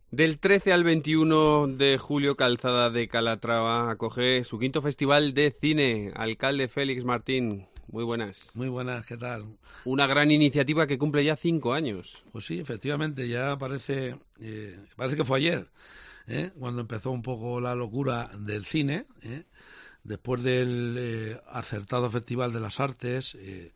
Del 13 al 21 de julio, Calzada de Calatrava acoge su quinto festival de cine. Alcalde Félix Martín, muy buenas. Muy buenas, ¿qué tal? Una gran iniciativa que cumple ya 5 años. Pues sí, efectivamente, ya parece que fue ayer, cuando empezó un poco la locura del cine, después del acertado Festival de las Artes,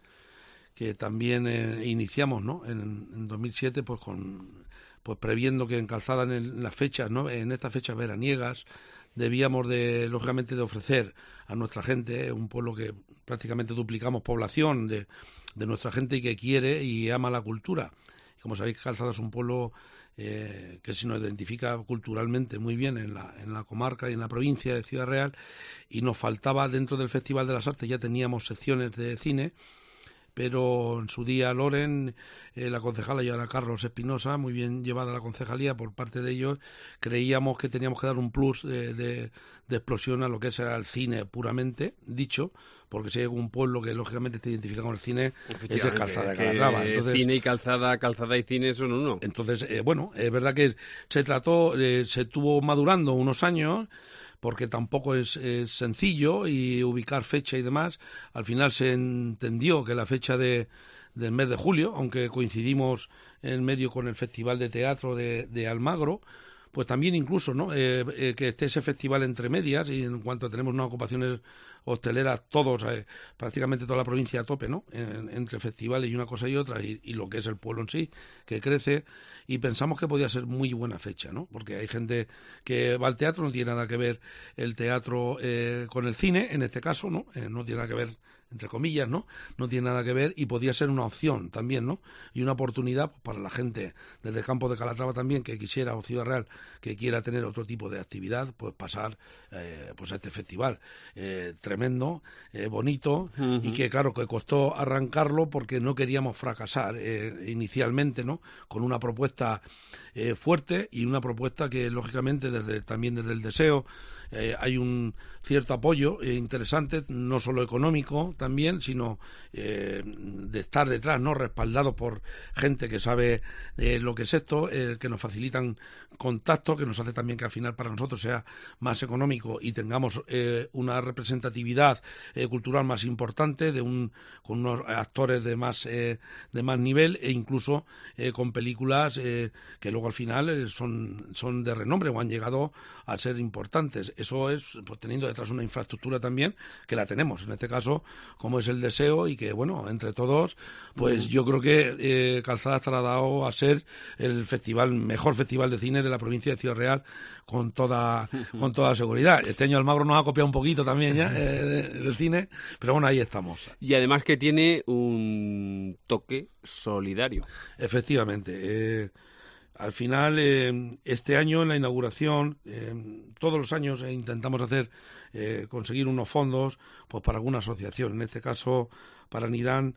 que también iniciamos, ¿no? En 2007, pues previendo que en Calzada en las fechas, ¿no? En estas fechas veraniegas debíamos lógicamente de ofrecer a nuestra gente, un pueblo que prácticamente duplicamos población de nuestra gente y que quiere y ama la cultura. Y como sabéis, Calzada es un pueblo que se nos identifica culturalmente muy bien en la comarca y en la provincia de Ciudad Real, y nos faltaba dentro del Festival de las Artes, ya teníamos secciones de cine, pero en su día Loren, la concejala, y ahora Carlos Espinosa, muy bien llevada la concejalía por parte de ellos, creíamos que teníamos que dar un plus de explosión a lo que es el cine puramente dicho, porque si hay un pueblo que lógicamente te identifica con el cine, es el Calzada de Calatrava. Entonces, cine y calzada, calzada y cine son uno. Entonces, bueno, es verdad que se estuvo madurando unos años, porque tampoco es sencillo y ubicar fecha y demás. Al final se entendió que la fecha del mes de julio, aunque coincidimos en medio con el Festival de Teatro de Almagro, pues también incluso, ¿no? Que esté ese festival entre medias, y en cuanto tenemos unas ocupaciones hosteleras todos, prácticamente toda la provincia a tope, ¿no? Entre festivales y una cosa y otra, y lo que es el pueblo en sí, que crece, y pensamos que podía ser muy buena fecha, ¿no? Porque hay gente que va al teatro, no tiene nada que ver el teatro con el cine, en este caso, ¿no? No tiene nada que ver, entre comillas, ¿no? No tiene nada que ver, y podía ser una opción también, ¿no? Y una oportunidad, pues, para la gente desde el campo de Calatrava también, que quisiera, o Ciudad Real, que quiera tener otro tipo de actividad, pues pasar pues a este festival tremendo, bonito, y que claro, que costó arrancarlo porque no queríamos fracasar inicialmente, ¿no? Con una propuesta fuerte, y una propuesta que lógicamente también desde el deseo hay un cierto apoyo interesante, no solo económico también, sino de estar detrás, ¿no? Respaldado por gente que sabe lo que es esto, que nos facilitan contactos, que nos hace también que al final para nosotros sea más económico y tengamos una representatividad cultural más importante, con unos actores de más nivel, e incluso con películas que luego al final son de renombre o han llegado a ser importantes. Eso es, pues, teniendo detrás una infraestructura también, que la tenemos, en este caso, como es el deseo, y que, bueno, entre todos, pues yo creo que Calzada estará dado a ser el mejor festival de cine de la provincia de Ciudad Real, con toda seguridad. Este año Almagro nos ha copiado un poquito también ya del cine, pero bueno, ahí estamos. Y además que tiene un toque solidario. Efectivamente. Al final, este año en la inauguración, todos los años intentamos conseguir unos fondos, pues, para alguna asociación. En este caso, para Anidan,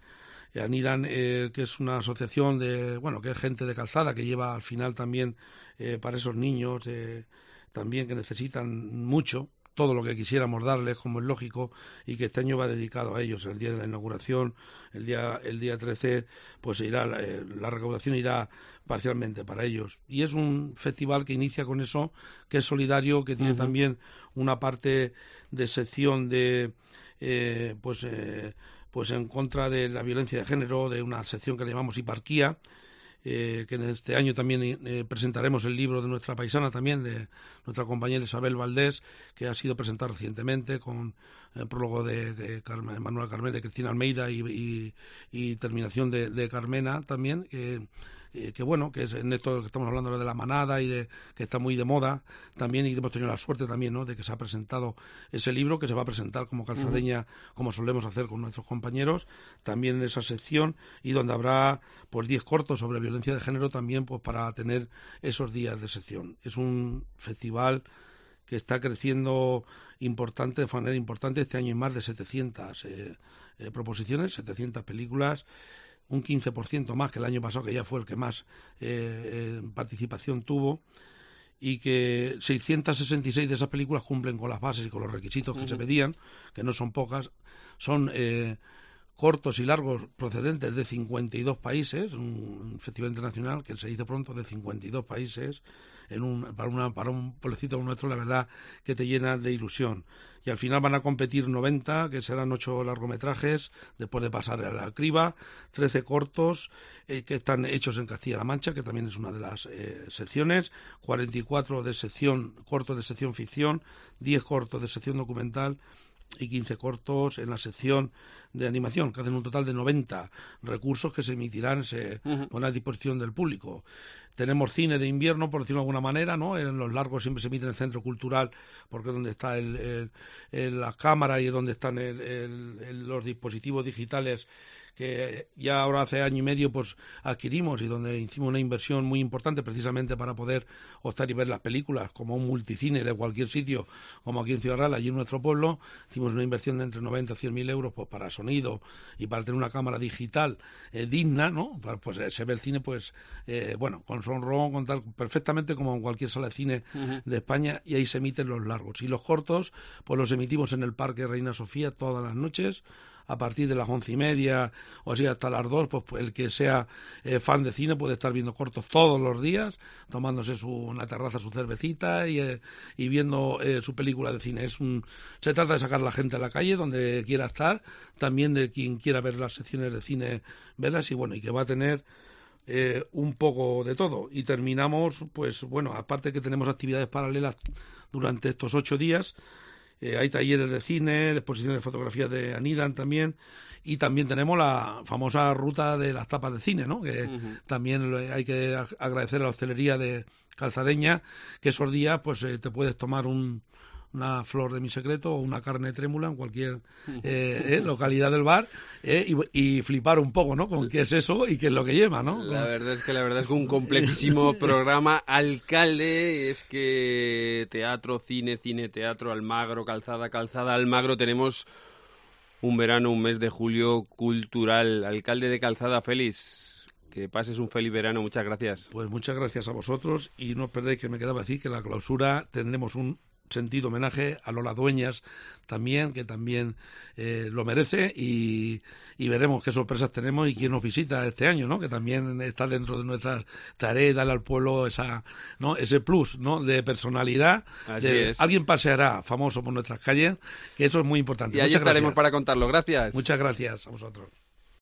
que es una asociación que es gente de Calzada, que lleva al final también para esos niños también que necesitan mucho todo lo que quisiéramos darles, como es lógico, y que este año va dedicado a ellos. El día de la inauguración, el día 13, pues la recaudación irá parcialmente para ellos. Y es un festival que inicia con eso, que es solidario, que tiene también una parte de sección pues en contra de la violencia de género, de una sección que le llamamos Hiparquía, que en este año también presentaremos el libro de nuestra paisana también, de nuestra compañera Isabel Valdés, que ha sido presentado recientemente con el prólogo de Manuela Carmen, de Cristina Almeida, y terminación de Carmena también, que bueno, que es en esto que estamos hablando de la manada y de que está muy de moda también, y hemos tenido la suerte también, ¿no?, de que se ha presentado ese libro, que se va a presentar como calzadeña, como solemos hacer con nuestros compañeros, también en esa sección, y donde habrá pues 10 cortos sobre violencia de género también, pues para tener esos días de sección. Es un festival que está creciendo de manera importante. Este año hay más de 700 proposiciones, 700 películas, un 15% más que el año pasado, que ya fue el que más participación tuvo, y que 666 de esas películas cumplen con las bases y con los requisitos que se pedían, que no son pocas. Son cortos y largos procedentes de 52 países, un festival internacional que se dice pronto, de 52 países, para un pueblecito nuestro, la verdad que te llena de ilusión. Y al final van a competir 90, que serán 8 largometrajes, después de pasar a la criba, 13 cortos que están hechos en Castilla-La Mancha, que también es una de las secciones, 44 de sección cortos de sección ficción, 10 cortos de sección documental y 15 cortos en la sección de animación, que hacen un total de 90 recursos que se emitirán, se ponen a disposición del público. Tenemos cine de invierno, por decirlo de alguna manera, ¿no? En los largos siempre se emite en el Centro Cultural, porque es donde está la cámara y es donde están los dispositivos digitales que ya ahora hace año y medio pues adquirimos y donde hicimos una inversión muy importante precisamente para poder optar y ver las películas como un multicine de cualquier sitio, como aquí en Ciudad Real, allí en nuestro pueblo. Hicimos una inversión de entre 90 y 100.000 euros pues para sonido y para tener una cámara digital digna, ¿no? Pues se ve el cine pues bueno, con sonrón, con tal, perfectamente como en cualquier sala de cine de España, y ahí se emiten los largos. Y los cortos pues los emitimos en el Parque Reina Sofía todas las noches, a partir de las 11:30 o así hasta las 2, pues el que sea fan de cine puede estar viendo cortos todos los días, tomándose en la terraza su cervecita y viendo su película de cine. Se trata de sacar a la gente a la calle, donde quiera estar, también de quien quiera ver las secciones de cine, verlas, y bueno, y que va a tener un poco de todo. Y terminamos, pues bueno, aparte que tenemos actividades paralelas durante estos 8 días, hay talleres de cine, exposiciones de fotografías de Anidan también, y también tenemos la famosa ruta de las tapas de cine, ¿no? Que también hay que agradecer a la hostelería de Calzadeña, que esos días pues te puedes tomar una flor de mi secreto o una carne trémula en cualquier localidad del bar y flipar un poco, ¿no? Con qué es eso y qué es lo que lleva, ¿no? La verdad es que un completísimo programa. Alcalde, es que teatro, cine, teatro, Almagro, calzada, Almagro, tenemos un verano, un mes de julio cultural. Alcalde de Calzada, Félix, que pases un feliz verano, muchas gracias. Pues muchas gracias a vosotros, y no os perdéis que me quedaba decir que en la clausura tendremos un sentido homenaje a Lola Dueñas también, que también lo merece, y veremos qué sorpresas tenemos y quién nos visita este año, ¿no? Que también está dentro de nuestras tareas, darle al pueblo ese plus, ¿no? De personalidad. Así es. Alguien paseará famoso por nuestras calles, que eso es muy importante. Y ahí estaremos para contarlo. Gracias. Muchas gracias a vosotros.